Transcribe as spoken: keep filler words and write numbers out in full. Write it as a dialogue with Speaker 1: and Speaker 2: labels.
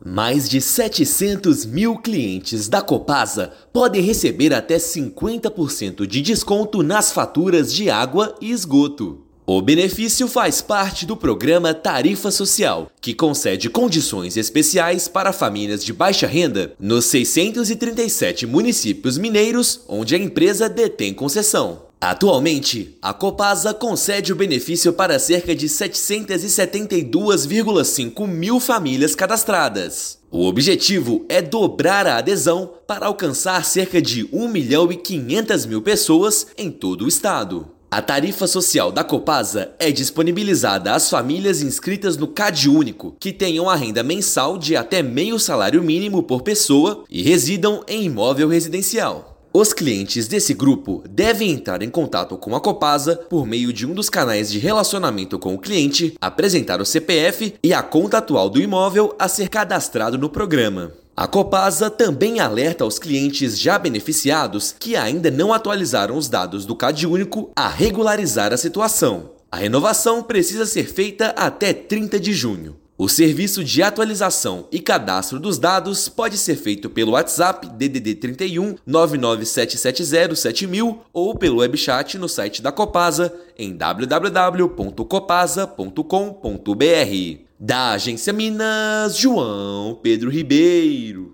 Speaker 1: Mais de setecentos mil clientes da Copasa podem receber até cinquenta por cento de desconto nas faturas de água e esgoto. O benefício faz parte do programa Tarifa Social, que concede condições especiais para famílias de baixa renda nos seiscentos e trinta e sete municípios mineiros onde a empresa detém concessão. Atualmente, a Copasa concede o benefício para cerca de setecentos e setenta e dois vírgula cinco mil famílias cadastradas. O objetivo é dobrar a adesão para alcançar cerca de um milhão e quinhentas mil pessoas em todo o estado. A tarifa social da Copasa é disponibilizada às famílias inscritas no CadÚnico, que tenham a renda mensal de até meio salário mínimo por pessoa e residam em imóvel residencial. Os clientes desse grupo devem entrar em contato com a Copasa por meio de um dos canais de relacionamento com o cliente, apresentar o C P F e a conta atual do imóvel a ser cadastrado no programa. A Copasa também alerta aos clientes já beneficiados que ainda não atualizaram os dados do CadÚnico a regularizar a situação. A renovação precisa ser feita até trinta de junho. O serviço de atualização e cadastro dos dados pode ser feito pelo WhatsApp D D D trinta e um, nove nove sete sete zero, sete mil ou pelo webchat no site da Copasa em w w w ponto copasa ponto com ponto b r. Da Agência Minas, João Pedro Ribeiro.